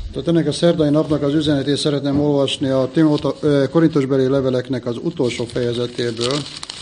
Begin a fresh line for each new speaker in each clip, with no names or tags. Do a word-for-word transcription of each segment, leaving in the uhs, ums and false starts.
Tehát ennek a szerdai napnak az üzenetét szeretném olvasni a Timóta, Korintusbeli leveleknek az utolsó fejezetéből.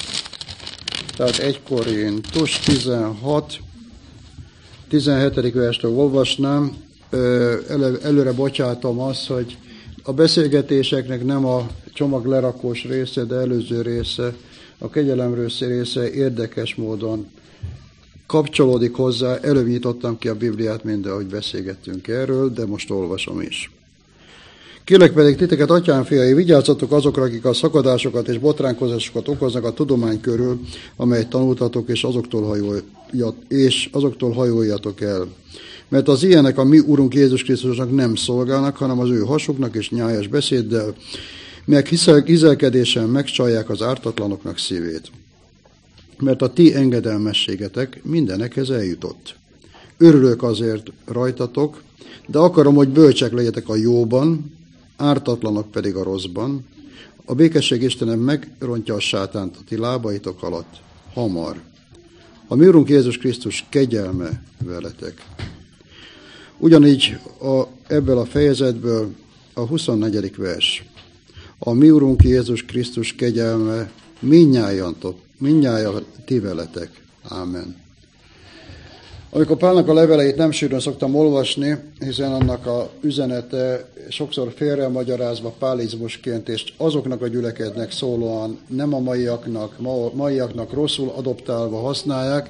Tehát egy Korintus tizenhat, tizenhetedik verstől olvasnám. Előre bocsátom azt, hogy a beszélgetéseknek nem a csomaglerakós része, de előző része, a kegyelemről része érdekes módon kapcsolódik hozzá. Előbb nyitottam ki a Bibliát, minden, ahogy beszélgettünk erről, de most olvasom is. Kérlek pedig titeket, atyám fiai, vigyázzatok azokra, akik a szakadásokat és botránkozásokat okoznak a tudomány körül, amelyet tanultatok, és azoktól, hajoljat, és azoktól hajoljatok el. Mert az ilyenek a mi Úrunk Jézus Krisztusnak nem szolgálnak, hanem az ő hasuknak és nyájas beszéddel, melyek hizelkedésen megcsalják az ártatlanoknak szívét. Mert a ti engedelmességetek mindenekhez eljutott. Örülök azért rajtatok, de akarom, hogy bölcsek legyetek a jóban, ártatlanok pedig a rosszban. A békesség Istene megrontja a sátánt a ti lábaitok alatt hamar. A mi Urunk Jézus Krisztus kegyelme veletek. Ugyanígy a, ebből a fejezetből a huszonnegyedik vers. A mi Urunk Jézus Krisztus kegyelme mindnyájantok, mindnyájan ti veletek. Ámen. Amikor Pálnak a leveleit nem sűrűn szoktam olvasni, hiszen annak a üzenete sokszor félremagyarázva pálizmusként, és azoknak a gyülekednek szólóan, nem a maiaknak, ma, maiaknak rosszul adoptálva használják,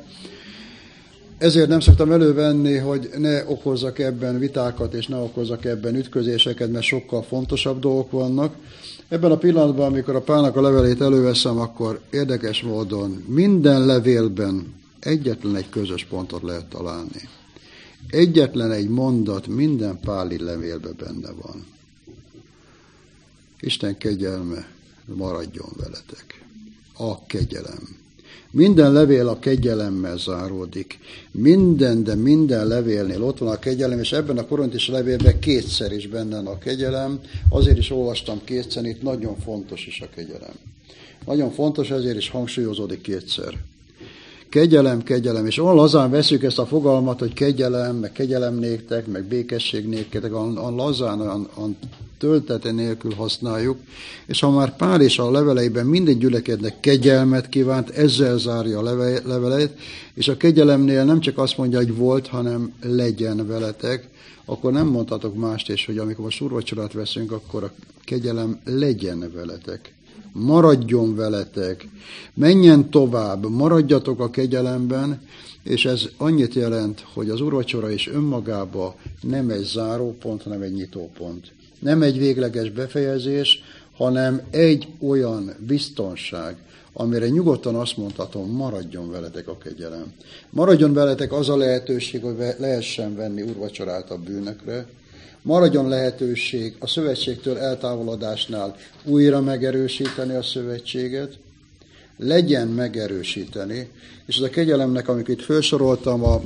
ezért nem szoktam elővenni, hogy ne okozzak ebben vitákat, és ne okozzak ebben ütközéseket, mert sokkal fontosabb dolgok vannak. Ebben a pillanatban, amikor a Pálnak a levelét előveszem, akkor érdekes módon minden levélben egyetlen egy közös pontot lehet találni. Egyetlen egy mondat minden páli levélben benne van. Isten kegyelme maradjon veletek. A kegyelem. Minden levél a kegyelemmel záródik. Minden, de minden levélnél ott van a kegyelem, és ebben a korintusi levélben kétszer is benne van a kegyelem. Azért is olvastam kétszer, itt nagyon fontos is a kegyelem. Nagyon fontos, ezért is hangsúlyozódik kétszer. Kegyelem, kegyelem, és olyan lazán veszük ezt a fogalmat, hogy kegyelem, meg kegyelem néktek, meg békesség néktek, olyan lazán, olyan, olyan töltete nélkül használjuk, és ha már Pál is a leveleiben minden gyülekednek kegyelmet kívánt, ezzel zárja a leve, leveleit, és a kegyelemnél nem csak azt mondja, hogy volt, hanem legyen veletek, akkor nem mondhatok mást is, hogy amikor most úrvacsorát veszünk, akkor a kegyelem legyen veletek. Maradjon veletek, menjen tovább, maradjatok a kegyelemben, és ez annyit jelent, hogy az úrvacsora is önmagában nem egy zárópont, hanem egy nyitópont. Nem egy végleges befejezés, hanem egy olyan biztonság, amire nyugodtan azt mondhatom, maradjon veletek a kegyelem. Maradjon veletek az a lehetőség, hogy lehessen venni úrvacsorát a bűnökre, maradjon lehetőség a szövetségtől eltávolodásnál újra megerősíteni a szövetséget, legyen megerősíteni, és ez a kegyelemnek, amikor itt felsoroltam, a,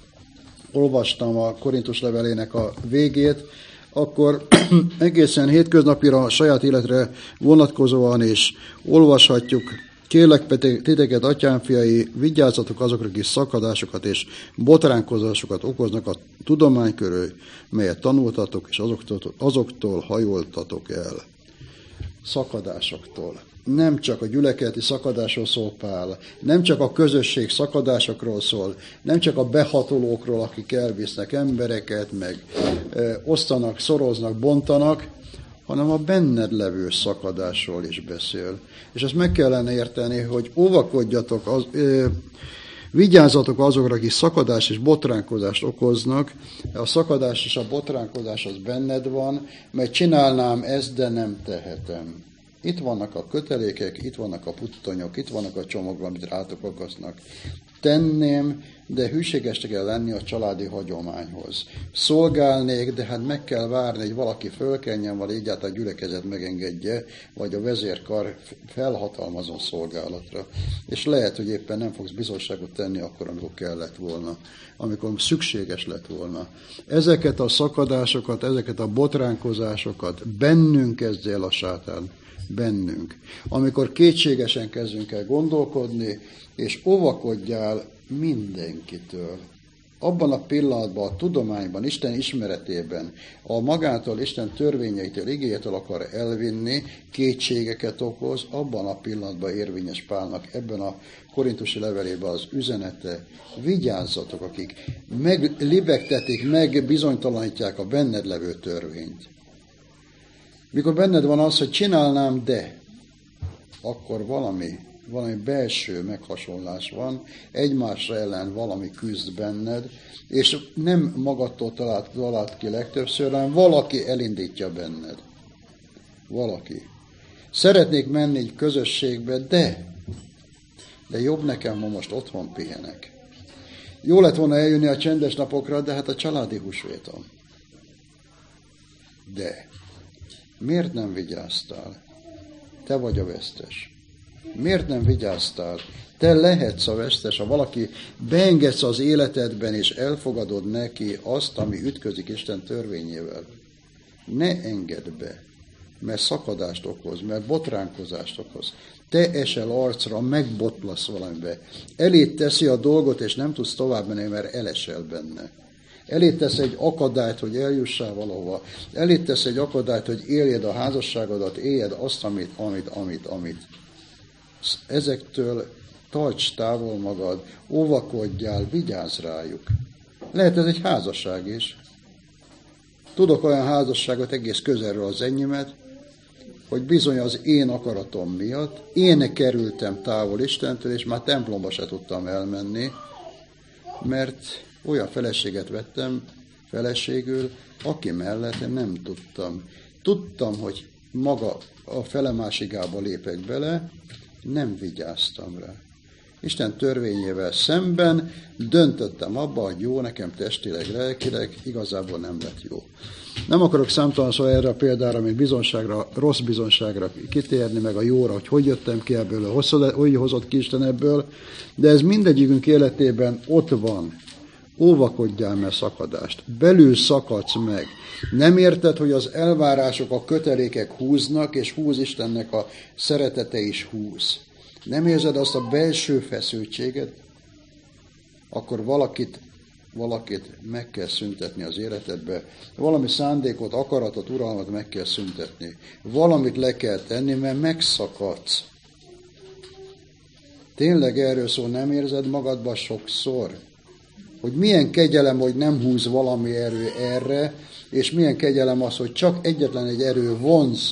olvastam a Korintus levelének a végét, akkor egészen hétköznapira, a saját életre vonatkozóan is olvashatjuk. Kérlek titeket, atyám fiai, vigyázzatok azokra, akik szakadásokat és botránkozásokat okoznak a tudomány körül, melyet tanultatok, és azoktól, azoktól hajoltatok el. Szakadásoktól. Nem csak a gyülekezeti szakadásról szól Pál, nem csak a közösség szakadásokról szól, nem csak a behatolókról, akik elvisznek embereket, meg e, osztanak, szoroznak, bontanak, hanem a benned levő szakadásról is beszél. És ezt meg kellene érteni, hogy óvakodjatok, az, ö, vigyázzatok azokra, akik szakadás és botránkozást okoznak. A szakadás és a botránkozás az benned van, mert csinálnám ezt, de nem tehetem. Itt vannak a kötelékek, itt vannak a puttonyok, itt vannak a csomagok, amit rátok akasznak. Tenném, de hűségesnek kell lenni a családi hagyományhoz. Szolgálnék, de hát meg kell várni, hogy valaki fölkenjen, vagy egyáltalán a gyülekezet megengedje, vagy a vezérkar felhatalmazon szolgálatra. És lehet, hogy éppen nem fogsz bizonyságot tenni akkor, amikor kellett volna, amikor szükséges lett volna. Ezeket a szakadásokat, ezeket a botránkozásokat bennünk kezdje el a sátán. Bennünk. Amikor kétségesen kezdünk el gondolkodni, és óvakodjál mindenkitől. abban a pillanatban, a tudományban, Isten ismeretében, a magától, Isten törvényeitől, igéjétől akar elvinni, kétségeket okoz, abban a pillanatban érvényes Pálnak ebben a korintusi levelében az üzenete. Vigyázzatok, akik meglibegtetik, megbizonytalanítják a benned levő törvényt. Mikor benned van az, hogy csinálnám, de, akkor valami, valami belső meghasonlás van, egymásra ellen valami küzd benned, és nem magadtól talált, talált ki legtöbbször, hanem valaki elindítja benned. Valaki. Szeretnék menni egy közösségbe, de, de jobb nekem, ma most otthon pihenek. Jó lett volna eljönni a csendes napokra, de hát a családi húsvétom. De miért nem vigyáztál? Te vagy a vesztes. Miért nem vigyáztál? Te lehetsz a vesztes, ha valaki beengedsz az életedben, és elfogadod neki azt, ami ütközik Isten törvényével. Ne engedd be, mert szakadást okoz, mert botránkozást okoz. Te esel arcra, megbotlasz valamibe. Elét teszi a dolgot, és nem tudsz tovább menni, mert elesel benne. Elét tesz egy akadályt, hogy eljussál valahova. Elét tesz egy akadályt, hogy éljed a házasságodat, éljed azt, amit, amit, amit, amit. Ezektől tarts távol magad, óvakodjál, vigyázz rájuk. Lehet ez egy házasság is. Tudok olyan házasságot egész közelről az enyémet, hogy bizony az én akaratom miatt én kerültem távol Istentől, és már templomba se tudtam elmenni, mert olyan feleséget vettem feleségül, aki mellett nem tudtam. Tudtam, hogy maga a felemásigába lépek bele, nem vigyáztam rá. Isten törvényével szemben döntöttem abba, hogy jó, nekem testileg, lelkileg, igazából nem lett jó. Nem akarok számtalanszor erre a példára, mint bizonságra, rossz bizonságra kitérni, meg a jóra, hogy hogy jöttem ki ebből, hogy hozott ki Isten ebből, de ez mindegyikünk életében ott van. Óvakodjál, mert szakadást. Belül szakadsz meg. Nem érted, hogy az elvárások, a kötelékek húznak, és húz Istennek a szeretete is húz. Nem érzed azt a belső feszültséget, akkor valakit, valakit meg kell szüntetni az életedbe. Valami szándékot, akaratot, uralmat meg kell szüntetni. Valamit le kell tenni, mert megszakadsz. Tényleg erről szól, nem érzed magadba sokszor? Hogy milyen kegyelem, hogy nem húz valami erő erre, és milyen kegyelem az, hogy csak egyetlen egy erő vonz.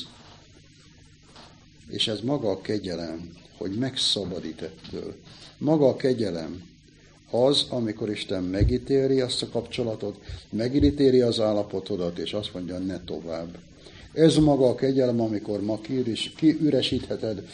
És ez maga a kegyelem, hogy megszabadít ettől. Maga a kegyelem az, amikor Isten megítéli azt a kapcsolatot, megítéli az állapotodat, és azt mondja, ne tovább. Ez maga a kegyelem, amikor ma kiüresítheted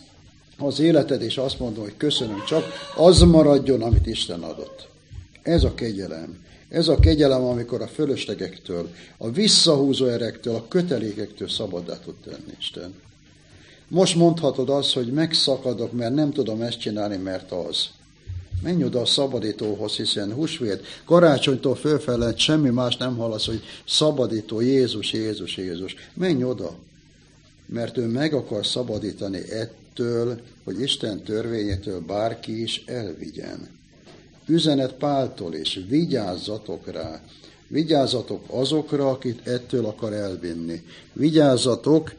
az életed, és azt mondod, hogy köszönöm, csak az maradjon, amit Isten adott. Ez a kegyelem. Ez a kegyelem, amikor a fölöslegektől, a visszahúzó erektől, a kötelékektől szabaddá tud tenni Isten. Most mondhatod azt, hogy megszakadok, mert nem tudom ezt csinálni, mert az. Menj oda a szabadítóhoz, hiszen húsvét, karácsonytól fölfelé semmi más nem hallasz, hogy szabadító, Jézus, Jézus, Jézus. Menj oda, mert ő meg akar szabadítani ettől, hogy Isten törvényétől bárki is elvigyen. Üzenet Páltól is, vigyázzatok rá. Vigyázzatok azokra, akit ettől akar elvinni. Vigyázzatok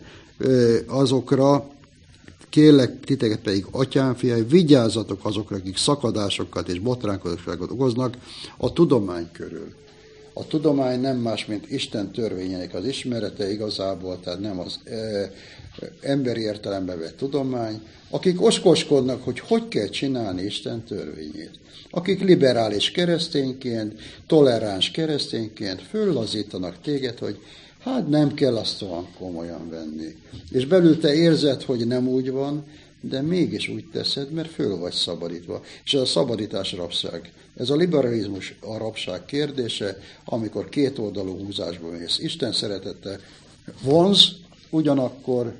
azokra, kérlek titeket pedig, atyám fiai, vigyázzatok azokra, akik szakadásokat és botránkozásokat okoznak a tudomány körül. A tudomány nem más, mint Isten törvényeinek az ismerete igazából, tehát nem az e, emberi értelembe vett tudomány, akik oskoskodnak, hogy hogy kell csinálni Isten törvényét. Akik liberális keresztényként, toleráns keresztényként föllazítanak téged, hogy hát nem kell azt olyan komolyan venni. És belül te érzed, hogy nem úgy van, de mégis úgy teszed, mert föl vagy szabadítva. És ez a szabadítás rabság. Ez a liberalizmus a rabság kérdése, amikor kétoldalú húzásba mész. Isten szeretete vonz, ugyanakkor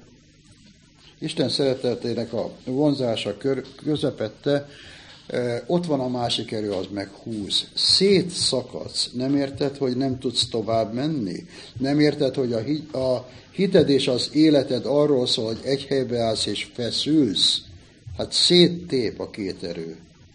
Isten szeretetének a vonzása közepette, ott van a másik erő, az meg húz. Szétszakadsz. Nem érted, hogy nem tudsz tovább menni? Nem érted, hogy a, hi- a hited és az életed arról szól, hogy egy helybe állsz és feszülsz? Hát széttép a két erő.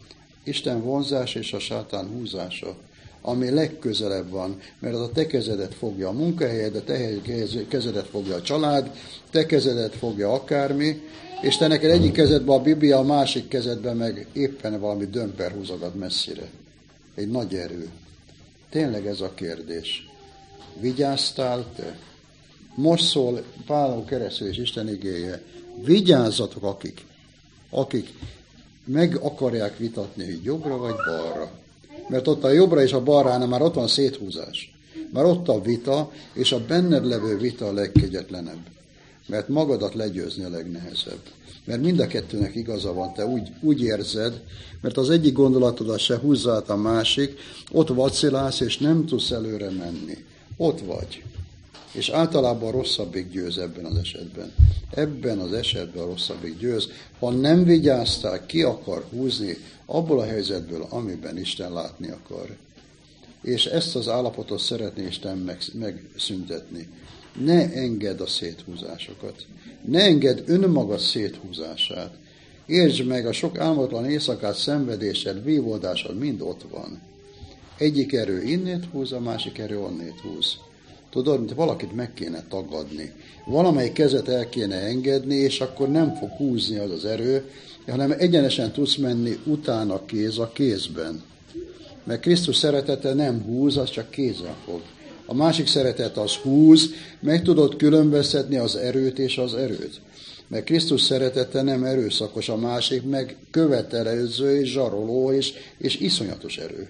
Isten vonzás és a sátán húzása, ami legközelebb van, mert az a te kezedet fogja a munkahelyed, a te kezedet fogja a család, te kezedet fogja akármi, és te neked egyik kezedben a Biblia, a másik kezedben meg éppen valami dömper húzogat messzire. Egy nagy erő. Tényleg ez a kérdés. Vigyáztál te? Most szól Pálon keresztül és Isten igéje. Vigyázzatok, akik, akik meg akarják vitatni, hogy jobbra vagy balra. Mert ott a jobbra és a balránál már ott van széthúzás. Már ott a vita, és a benned levő vita a legkegyetlenebb. Mert magadat legyőzni a legnehezebb. Mert mind a kettőnek igaza van, te úgy, úgy érzed, mert az egyik gondolatodat se húzza át a másik, ott vacilálsz, és nem tudsz előre menni. Ott vagy. És általában a rosszabbik győz ebben az esetben. Ebben az esetben a rosszabbik győz. Ha nem vigyáztál, ki akar húzni abból a helyzetből, amiben Isten látni akar. És ezt az állapotot szeretné Isten megszüntetni. Ne engedd a széthúzásokat. Ne engedd önmagad széthúzását. Értsd meg, a sok álmatlan éjszakát, szenvedésed, vívódásod mind ott van. Egyik erő innét húz, a másik erő onnét húz. Tudod, mint valakit meg kéne tagadni. Valamelyik kezet el kéne engedni, és akkor nem fog húzni az az erő, hanem egyenesen tudsz menni utána kéz a kézben. Mert Krisztus szeretete nem húz, az csak kézzel fog. A másik szeretet az húz, meg tudod különböztetni az erőt és az erőt. Mert Krisztus szeretete nem erőszakos, a másik meg követelező és zsaroló és, és iszonyatos erő.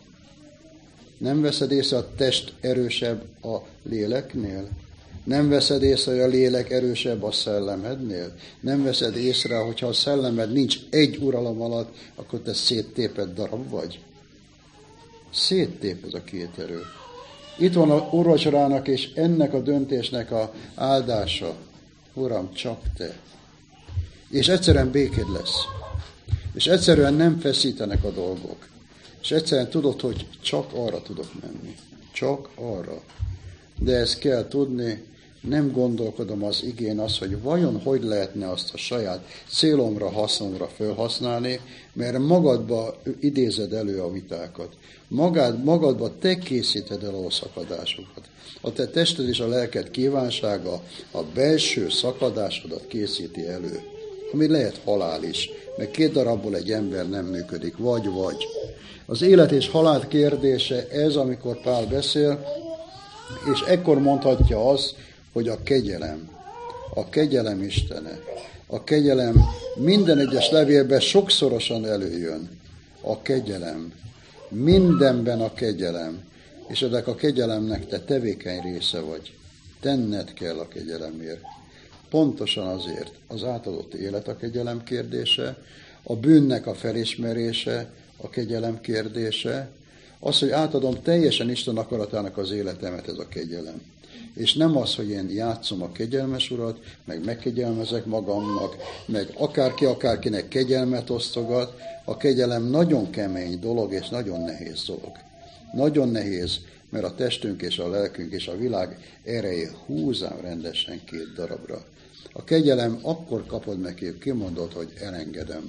Nem veszed észre, a test erősebb a léleknél? Nem veszed észre, hogy a lélek erősebb a szellemednél? Nem veszed észre, hogyha a szellemed nincs egy uralom alatt, akkor te széttépett darab vagy? Széttép ez a két erő. Itt van a úrvacsorának és ennek a döntésnek a áldása. Uram, csak te. És egyszerűen békéd lesz. És egyszerűen nem feszítenek a dolgok. És egyszerűen tudod, hogy csak arra tudok menni. Csak arra. De ezt kell tudni, nem gondolkodom az igén az, hogy vajon hogy lehetne azt a saját célomra, hasznomra felhasználni, mert magadba idézed elő a vitákat. Magad, magadba te készíted el a szakadásokat. A te tested és a lelked kívánsága a belső szakadásodat készíti elő. Ami lehet halál is, mert két darabból egy ember nem működik, vagy vagy. Az élet és halál kérdése ez, amikor Pál beszél, és ekkor mondhatja azt, hogy a kegyelem, a kegyelem Istene, a kegyelem minden egyes levélben sokszorosan előjön. A kegyelem, mindenben a kegyelem, és ennek a kegyelemnek te tevékeny része vagy. Tenned kell a kegyelemért. Pontosan azért az átadott élet a kegyelem kérdése, a bűnnek a felismerése a kegyelem kérdése, az, hogy átadom teljesen Isten akaratának az életemet, ez a kegyelem. És nem az, hogy én játszom a kegyelmes urat, meg megkegyelmezek magamnak, meg akárki akárkinek kegyelmet osztogat, a kegyelem nagyon kemény dolog, és nagyon nehéz dolog. Nagyon nehéz, mert a testünk és a lelkünk és a világ ereje húzám rendesen két darabra. A kegyelem akkor kapod meg, kimondod, hogy elengedem.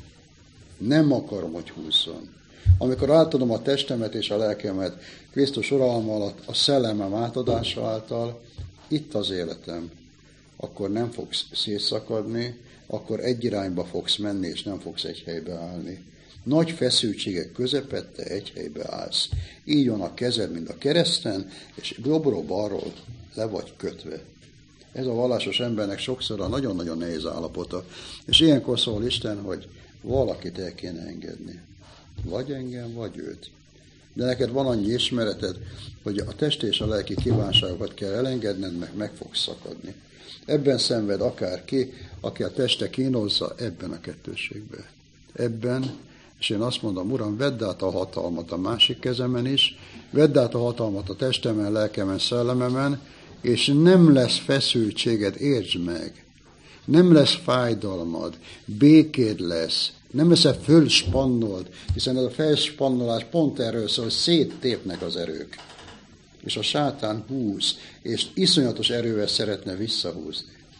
Nem akarom, hogy húzzon. Amikor átadom a testemet és a lelkemet Krisztus uralma alatt, a szellemem átadása által, itt az életem, akkor nem fogsz szétszakadni, akkor egy irányba fogsz menni, és nem fogsz egy helybe állni. Nagy feszültségek közepette egy helybe állsz. Így van a kezed, mint a kereszten, és jobbról-balról le vagy kötve. Ez a vallásos embernek sokszor a nagyon-nagyon nehéz állapota. És ilyenkor szól Isten, hogy valakit el kéne engedni. Vagy engem, vagy őt. De neked van annyi ismereted, hogy a test és a lelki kívánságokat kell elengedned, meg meg fogsz szakadni. Ebben szenved akárki, aki a teste kínozza, ebben a kettőségben. Ebben, és én azt mondom, Uram, vedd át a hatalmat a másik kezemen is, vedd át a hatalmat a testemen, lelkemen, szellememen, és nem lesz feszültséged, értsd meg. Nem lesz fájdalmad, békéd lesz, nem leszel fölspannolt, hiszen ez a felspannolás pont erről szól, hogy széttépnek az erők. És a sátán húz, és iszonyatos erővel szeretne visszahúzni.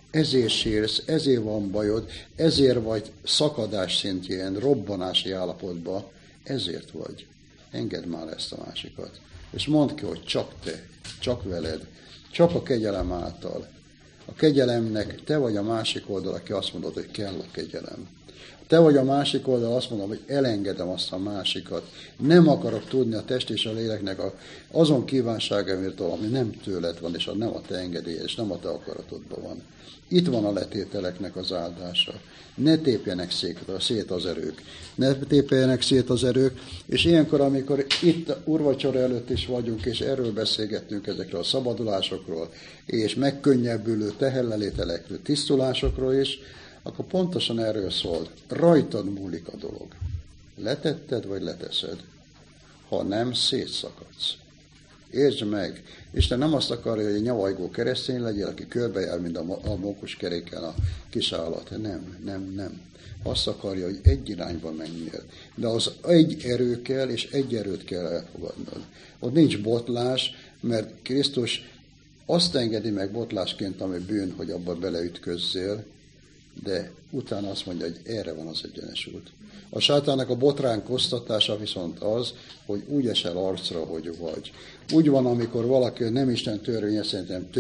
ezért sírsz, ezért van bajod, ezért vagy szakadás szintjén, robbanási állapotban, ezért vagy. Engedd már ezt a másikat. És mondd ki, hogy csak te, csak veled, csak a kegyelem által. A kegyelemnek te vagy a másik oldal, aki azt mondod, hogy kell a kegyelem. Te vagy a másik oldal, azt mondom, hogy elengedem azt a másikat. Nem akarok tudni a test és a léleknek a, azon kívánságámirtól, ami nem tőled van, és a nem a te engedélyed, és nem a te akaratodban van. Itt van a letételeknek az áldása. Ne tépjenek szét az erők. Ne tépjenek szét az erők, és ilyenkor, amikor itt úrvacsora előtt is vagyunk, és erről beszélgettünk, ezekről a szabadulásokról, és megkönnyebbülő teherlelételekről, tisztulásokról is, akkor pontosan erről szól. Rajtad múlik a dolog. Letetted, vagy leteszed? Ha nem, szétszakadsz. Értsd meg! Isten nem azt akarja, hogy egy nyavajgó keresztény legyél, aki körbejár, mint a, a mókuskeréken a kis állat. Nem, nem, nem. Azt akarja, hogy egy irányba menjél. De az egy erő kell, és egy erőt kell elfogadnod. Ott nincs botlás, mert Krisztus azt engedi meg botlásként, ami bűn, hogy abba beleütközzél, de utána azt mondja, hogy erre van az egyenes út. A sátának a botránkoztatása viszont az, hogy úgy esel arcra, hogy vagy. Úgy van, amikor valaki nem Isten törvénye, szerintem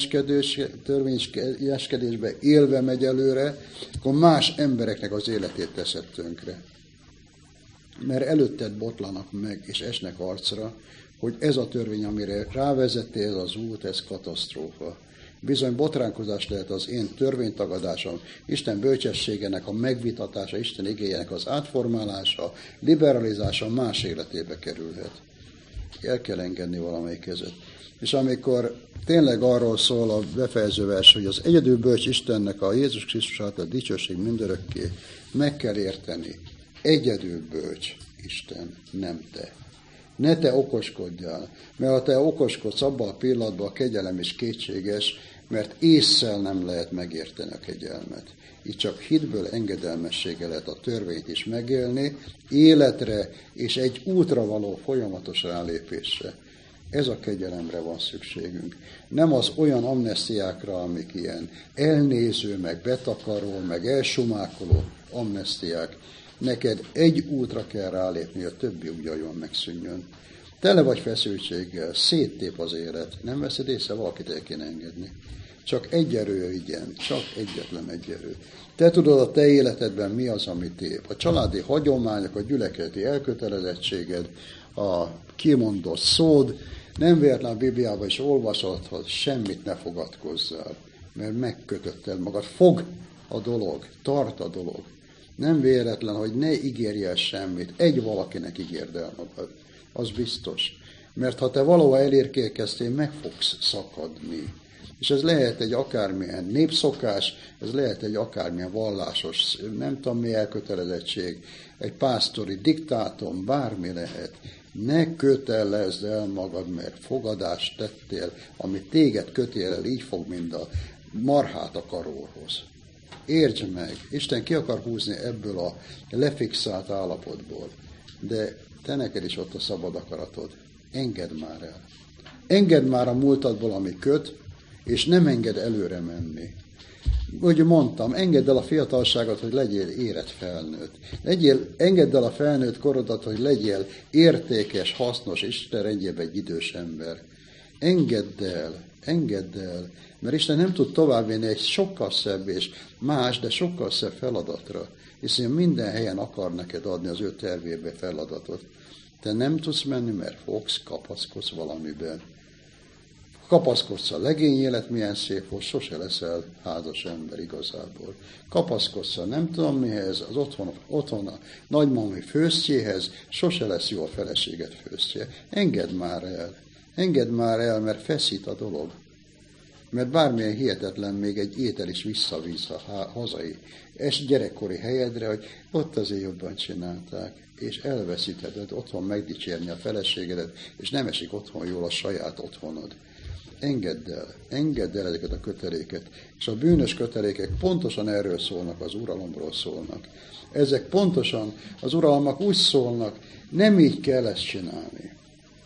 törvényeskedésbe élve megy előre, akkor más embereknek az életét teszed tönkre. Mert előtted botlanak meg, és esnek arcra, hogy ez a törvény, amire rávezettél, ez az út, ez katasztrófa. Bizony botránkozás lehet az én törvénytagadásom, Isten bölcsességének a megvitatása, Isten igéjének az átformálása, liberalizása más életébe kerülhet. El kell engedni valamelyik kezet. És amikor tényleg arról szól a befejező vers, hogy az egyedül bölcs Istennek a Jézus Krisztus által dicsőség mindörökké, meg kell érteni. Egyedül bölcs Isten, nem te. Ne te okoskodjál, mert ha te okoskodsz, abban a pillanatban a kegyelem is kétséges, mert ésszel nem lehet megérteni a kegyelmet. Itt csak hitből, engedelmességgel lehet a törvényt is megélni, életre és egy útra való folyamatos rálépésre. Ez a kegyelemre van szükségünk. Nem az olyan amnesztiákra, amik ilyen elnéző, meg betakaró, meg elsumákoló amnesztiák. Neked egy útra kell rálépni, a többi ugyanolyan megszűnjön. Tele vagy feszültséggel, széttép az élet. Nem veszed észre, valakit el kéne engedni. Csak egy erő, igen, csak egyetlen egy erő. Te tudod a te életedben mi az, ami tép. A családi hagyományok, a gyülekezeti elkötelezettséged, a kimondott szód, nem véletlen a Bibliában is olvasod, hogy semmit ne fogadkozzál, mert megkötötted magad. Fog a dolog, tart a dolog. Nem véletlen, hogy ne ígérj el semmit. Egy valakinek ígérd el magad. Az biztos. Mert ha te valahol elérkélkeztél, meg fogsz szakadni. És ez lehet egy akármilyen népszokás, ez lehet egy akármilyen vallásos, nem tudom mi elkötelezettség, egy pásztori diktátum, bármi lehet. Ne kötelezd el magad, mert fogadást tettél, ami téged kötél el, így fog, mint a marhát a karóhoz. Értsd meg, Isten ki akar húzni ebből a lefixált állapotból, de te neked is ott a szabad akaratod. Engedd már el. Engedd már a múltadból, ami köt, és nem engedd előre menni. Úgy mondtam, engedd el a fiatalságot, hogy legyél érett felnőtt. Legyél, engedd el a felnőtt korodat, hogy legyél értékes, hasznos, Isten rendjében egy idős ember. Engedd el, engedd el, mert Isten nem tud továbbvinni egy sokkal szebb és más, de sokkal szebb feladatra, hiszen minden helyen akar neked adni az ő tervébe feladatot. Te nem tudsz menni, mert fogsz, kapaszkodsz valamiben. Kapaszkodsz a legény élet, milyen szép volt, sose leszel házas ember igazából. Kapaszkodsz a nem tudom mihez, az otthon, otthon a nagymami főztjéhez, sose lesz jó a feleséget főztje. Engedd már el, engedd már el, mert feszít a dolog. Mert bármilyen hihetetlen, még egy étel is visszavíz a hazai es gyerekkori helyedre, hogy ott azért jobban csinálták, és elveszítheted otthon megdicsérni a feleségedet, és nem esik otthon jól a saját otthonod. Engedd el, engedd el ezeket a köteléket, és a bűnös kötelékek pontosan erről szólnak, az uralomról szólnak. Ezek pontosan az uralmak úgy szólnak, nem így kell ezt csinálni.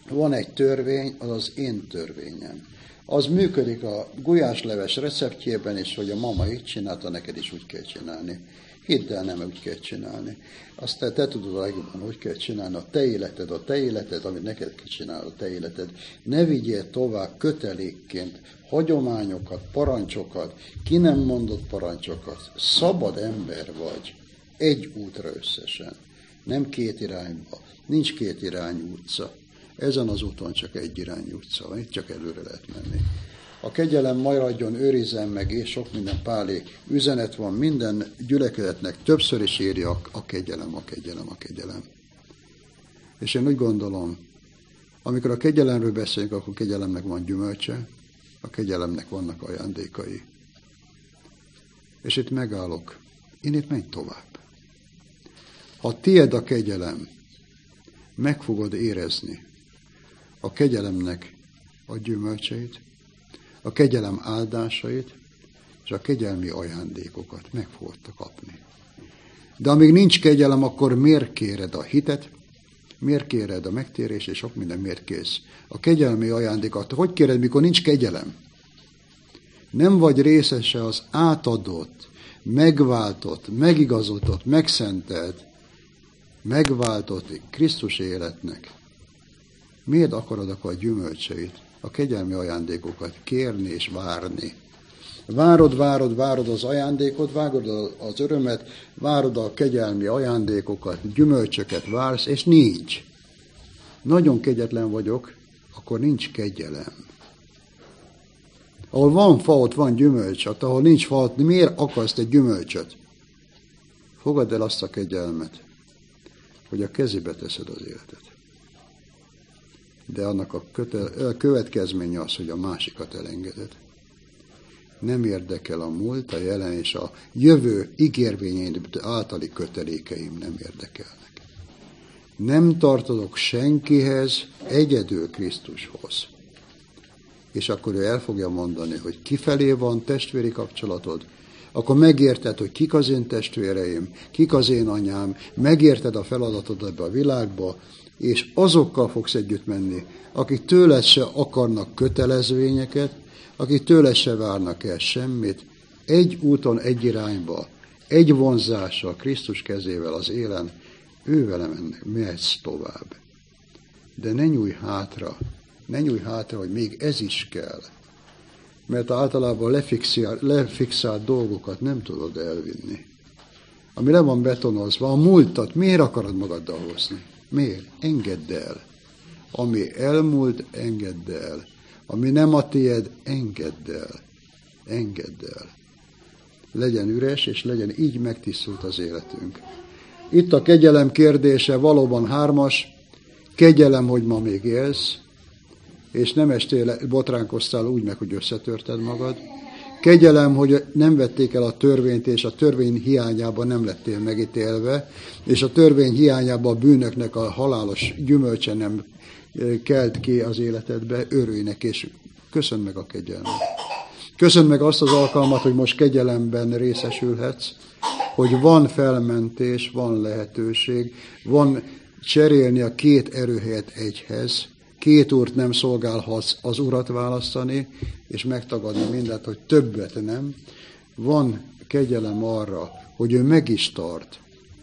van egy törvény, az az én törvényem. Az működik a gulyásleves receptjében is, hogy a mama így csinálta, neked is úgy kell csinálni. Hidd el, nem úgy kell csinálni. Azt te, te tudod a legjobban, úgy kell csinálni. A te életed, a te életed, amit neked kell csinálni, a te életed. Ne vigyél tovább kötelékként hagyományokat, parancsokat, ki nem mondott parancsokat. Szabad ember vagy. Egy útra összesen. Nem két irányba. Nincs két irányú utca. Ezen az úton csak egy irányú utca van, itt csak előre lehet menni. A kegyelem maradjon, őrizzen meg, és sok minden páli üzenet van, minden gyülekezetnek többször is írja a kegyelem, a kegyelem, a kegyelem. És én úgy gondolom, amikor a kegyelemről beszélünk, akkor a kegyelemnek van gyümölcse, a kegyelemnek vannak ajándékai. És itt megállok, én itt menj tovább. Ha tied a kegyelem, meg fogod érezni a kegyelemnek a gyümölcseit, a kegyelem áldásait, és a kegyelmi ajándékokat meg fogod kapni. De amíg nincs kegyelem, akkor miért kéred a hitet, miért kéred a megtérés, és sok minden miért kész? A kegyelmi ajándékokat, hogy kéred, mikor nincs kegyelem? Nem vagy részese az átadott, megváltott, megigazodott, megszentelt, megváltott Krisztus életnek. Miért akarod akkor a gyümölcseit, a kegyelmi ajándékokat kérni és várni? Várod, várod, várod az ajándékot, várod az örömet, várod a kegyelmi ajándékokat, gyümölcsöket vársz, és nincs. Nagyon kegyetlen vagyok, akkor nincs kegyelem. Ahol van fa, ott van gyümölcs, ahol nincs fa, ott miért akarsz egy gyümölcsöt? Fogadd el azt a kegyelmet, hogy a kezébe teszed az életet. De annak a, köte, a következménye az, hogy a másikat elengeded. Nem érdekel a múlt, a jelen és a jövő ígérvényeim általi kötelékeim nem érdekelnek. Nem tartozok senkihez, egyedül Krisztushoz. És akkor ő el fogja mondani, hogy kifelé van testvéri kapcsolatod, akkor megérted, hogy kik az én testvéreim, kik az én anyám, megérted a feladatod ebbe a világba, és azokkal fogsz együtt menni, akik tőled se akarnak kötelezvényeket, akik tőled se várnak el semmit, egy úton, egy irányba, egy vonzással, Krisztus kezével az élen, ő velem mehetsz tovább. De ne nyújj hátra, ne nyújj hátra, hogy még ez is kell. Mert általában lefixált, lefixált dolgokat nem tudod elvinni. Ami le van betonozva, a múltat miért akarod magaddal hozni? Miért? Engedd el. Ami elmúlt, engedd el. Ami nem a tied, engedd el. Engedd el. Legyen üres, és legyen így megtisztult az életünk. Itt a kegyelem kérdése valóban hármas. Kegyelem, hogy ma még élsz, és nem estél, botránkoztál úgy meg, hogy összetörted magad. Kegyelem, hogy nem vették el a törvényt, és a törvény hiányában nem lettél megítélve, és a törvény hiányában a bűnöknek a halálos gyümölcse nem kelt ki az életedbe, örülj és köszönd meg a kegyelmet. Köszönd meg azt az alkalmat, hogy most kegyelemben részesülhetsz, hogy van felmentés, van lehetőség, van cserélni a két erőhelyet egyhez, két úrt nem szolgálhatsz, az urat választani, és megtagadni mindent, hogy többet nem. Van kegyelem arra, hogy ő meg is tart.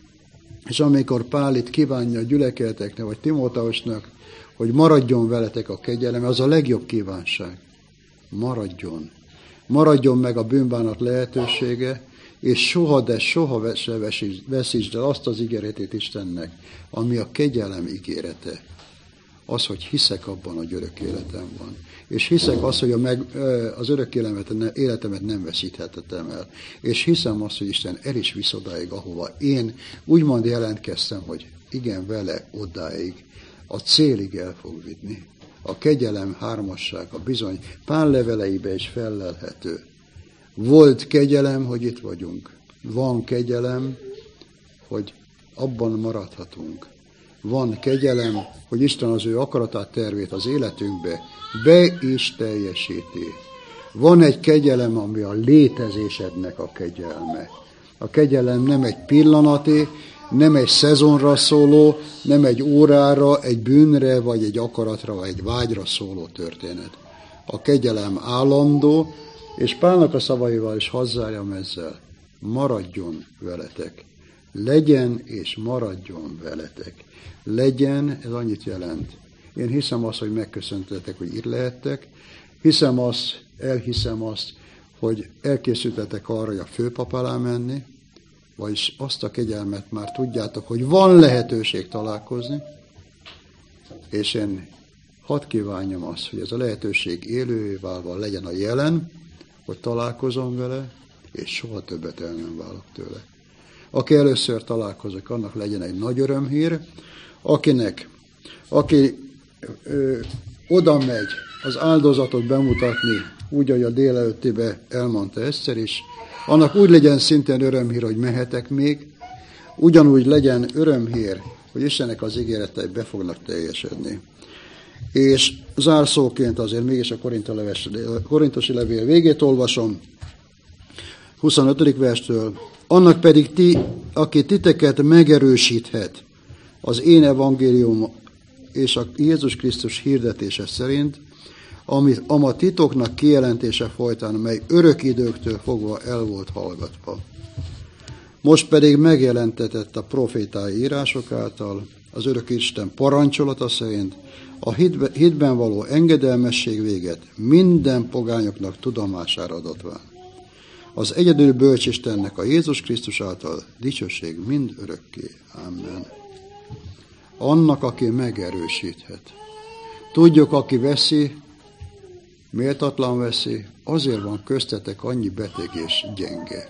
És amikor Pál itt kívánja a gyülekezeteknek, vagy Timóteusnak, hogy maradjon veletek a kegyelem, az a legjobb kívánság. Maradjon. Maradjon meg a bűnbánat lehetősége, és soha, de soha se veszítsd el azt az ígéretét Istennek, ami a kegyelem ígérete. Az, hogy hiszek abban, hogy örök életem van. És hiszek azt, hogy a meg, az örök életemet nem veszíthetettem el. És hiszem azt, hogy Isten el is visz odáig, ahova én úgymond jelentkeztem, hogy igen, vele odáig, a célig el fog vinni. A kegyelem hármassága bizony Pál leveleibe is fellelhető. Volt kegyelem, hogy itt vagyunk. Van kegyelem, hogy abban maradhatunk. Van kegyelem, hogy Isten az ő akaratát, tervét az életünkbe be is teljesíti. Van egy kegyelem, ami a létezésednek a kegyelme. A kegyelem nem egy pillanati, Nem egy szezonra szóló, nem egy órára, egy bűnre, vagy egy akaratra, vagy egy vágyra szóló történet. A kegyelem állandó, és Pálnak a szavaival is hazzárjam ezzel, maradjon veletek. Legyen és maradjon veletek. Legyen, ez annyit jelent. Én hiszem azt, hogy megköszöntetek, hogy itt lehettek. Hiszem azt, elhiszem azt, hogy elkészültetek arra, hogy a főpap alá menni, vagyis azt a kegyelmet már tudjátok, hogy van lehetőség találkozni, és én hadd kívánjam azt, hogy ez a lehetőség élővé válva legyen a jelen, hogy találkozom vele, és soha többet el nem válok tőle. Aki először találkozik, annak legyen egy nagy örömhír, akinek, aki ö, oda megy az áldozatot bemutatni, úgy, ahogy a délelőttibe elmondta Eszter is, annak úgy legyen szintén örömhír, hogy mehetek még, ugyanúgy legyen örömhír, hogy Istennek az ígéretei be fognak teljesedni. És zárszóként azért mégis a korintusi levél végét olvasom, huszonötödik verstől. Annak pedig ti, aki titeket megerősíthet az én evangélium és a Jézus Krisztus hirdetése szerint, ami a titoknak kijelentése folytán, mely örök időktől fogva el volt hallgatva. Most pedig megjelentetett a profétái írások által, az örök Isten parancsolata szerint, a hitbe, hitben való engedelmesség véget minden pogányoknak tudomására adatván. Az egyedül bölcs Istennek a Jézus Krisztus által dicsőség mind örökké. Amen. Annak, aki megerősíthet. Tudjuk, aki veszi, méltatlan veszi, azért van köztetek annyi beteg és gyenge.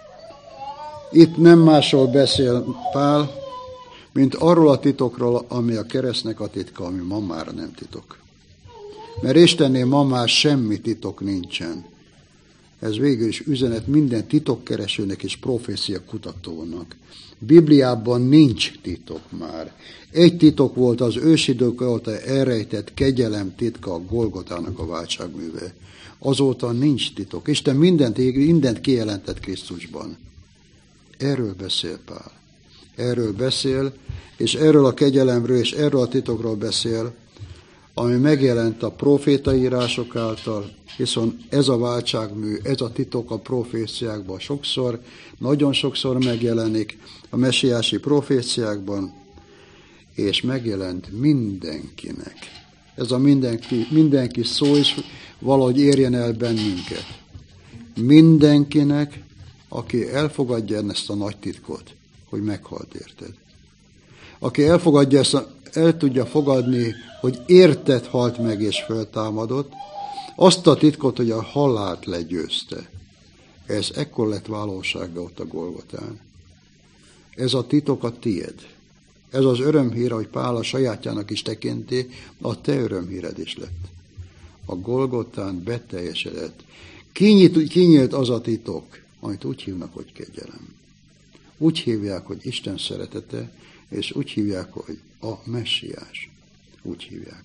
Itt nem másról beszél Pál, mint arról a titokról, ami a keresztnek a titka, ami ma már nem titok. Mert Istennél ma már semmi titok nincsen. Ez végül is üzenet minden titokkeresőnek és profécia kutatónak. Bibliában nincs titok már. Egy titok volt az ősidők óta elrejtett kegyelem titka, a Golgotának a váltságműve. Azóta nincs titok. Isten mindent, mindent kijelentett Krisztusban. Erről beszél Pál. Erről beszél, és erről a kegyelemről, és erről a titokról beszél, ami megjelent a profétaírások által, hiszen ez a váltságmű, ez a titok a proféciákban sokszor, nagyon sokszor megjelenik a messiási proféciákban, és megjelent mindenkinek. Ez a mindenki, mindenki szó is valahogy érjen el bennünket. Mindenkinek, aki elfogadja ezt a nagy titkot, hogy meghalt érted. Aki elfogadja ezt, a, el tudja fogadni, hogy érted halt meg és föltámadott, azt a titkot, hogy a halált legyőzte. Ez ekkor lett valósága ott a Golgotán. Ez a titok a tied. Ez az örömhír, hogy Pál a sajátjának is tekinti, a te örömhíred is lett. A Golgotán beteljesedett. Kinyit, kinyílt az a titok, amit úgy hívnak, hogy kegyelem. Úgy hívják, hogy Isten szeretete, és úgy hívják, hogy a messiás. Úgy hívják.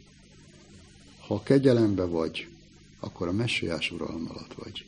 Ha kegyelembe vagy, akkor a messiás uralom alatt vagy.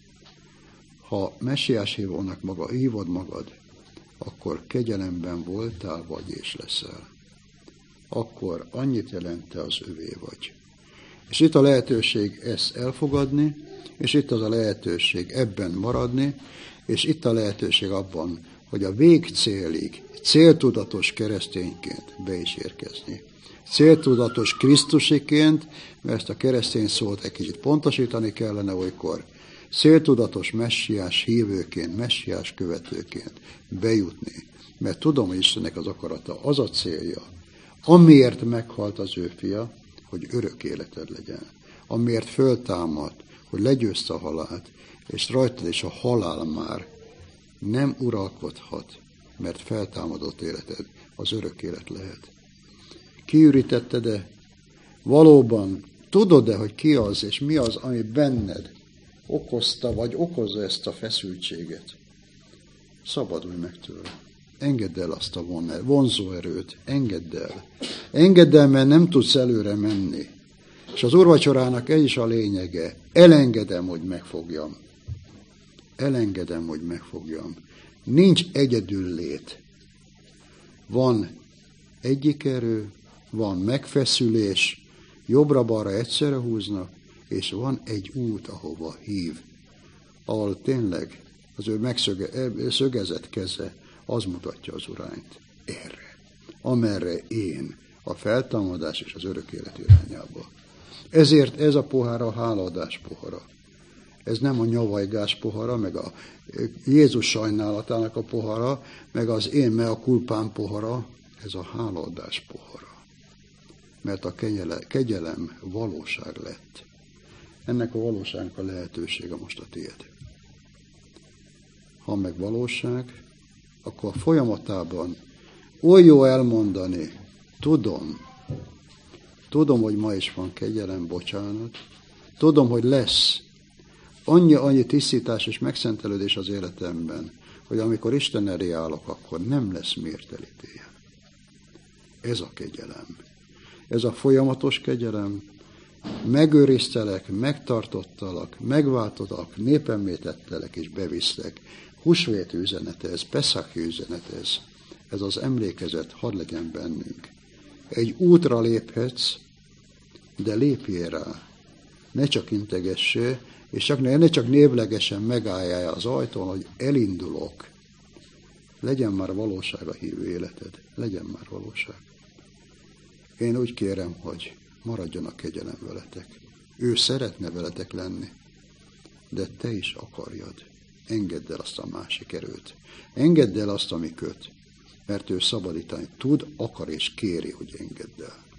Ha messiás hívónak maga, hívod magad, akkor kegyelemben voltál, vagy és leszel. Akkor annyit jelent, te az övé vagy. És itt a lehetőség ezt elfogadni, és itt az a lehetőség ebben maradni, és itt a lehetőség abban, hogy a végcélig céltudatos keresztényként be is érkezni. Céltudatos krisztusiként, mert ezt a keresztény szót egy kicsit pontosítani kellene olykor, céltudatos messiás hívőként, messiás követőként bejutni. Mert tudom, hogy Istennek az akarata, az a célja, amiért meghalt az ő fia, hogy örök életed legyen. Amiért föltámadt, hogy legyőzte a halált, és rajtad és a halál már nem uralkodhat, mert feltámadott életed az örök élet lehet. Kiürítetted-e? Valóban tudod-e, hogy ki az, és mi az, ami benned okozta, vagy okozza ezt a feszültséget? Szabadulj meg tőle. Engedd el azt a vonzó erőt. Engedd el. Engedd el, mert nem tudsz előre menni. És az úrvacsorának ez is a lényege. Elengedem, hogy megfogjam. Elengedem, hogy megfogjam. Nincs egyedül lét. Van egyik erő, van megfeszülés, jobbra-balra egyszerre húznak, és van egy út, ahova hív, ahol tényleg az ő megszögezett keze, az mutatja az irányt. Erre, amerre én, a feltámadás és az örök élet irányába. Ezért ez a pohár a hálaadás pohara. Ez nem a nyavajgás pohara, meg a Jézus sajnálatának a pohara, meg az én mea culpám pohara, ez a hálaadás pohara. Mert a kegyelem valóság lett. Ennek a valóságnak a lehetősége most a tiéd. Ha meg valóság, akkor a folyamatában oly jó elmondani, tudom, tudom, hogy ma is van kegyelem, bocsánat, tudom, hogy lesz annyi-annyi tisztítás és megszentelődés az életemben, hogy amikor Isten elé állok, akkor nem lesz miért elítéljen. Ez a kegyelem. Ez a folyamatos kegyelem. Megőriztelek, megtartottalak, megváltottak, népemmé tettelek és bevisztek. Húsvét üzenete ez, Peszach üzenete ez. Ez az emlékezet, hadd legyen bennünk. Egy útra léphetsz, de lépjél rá. Ne csak integessé, és csak ne, ne csak névlegesen megálljál az ajtón, hogy elindulok. Legyen már valóság a hívő életed. Legyen már valóság. Én úgy kérem, hogy maradjon a kegyelem veletek. Ő szeretne veletek lenni, de te is akarjad. Engedd el azt a másik erőt. Engedd el azt, ami köt, mert ő szabadítani tud, akar és kéri, hogy engedd el.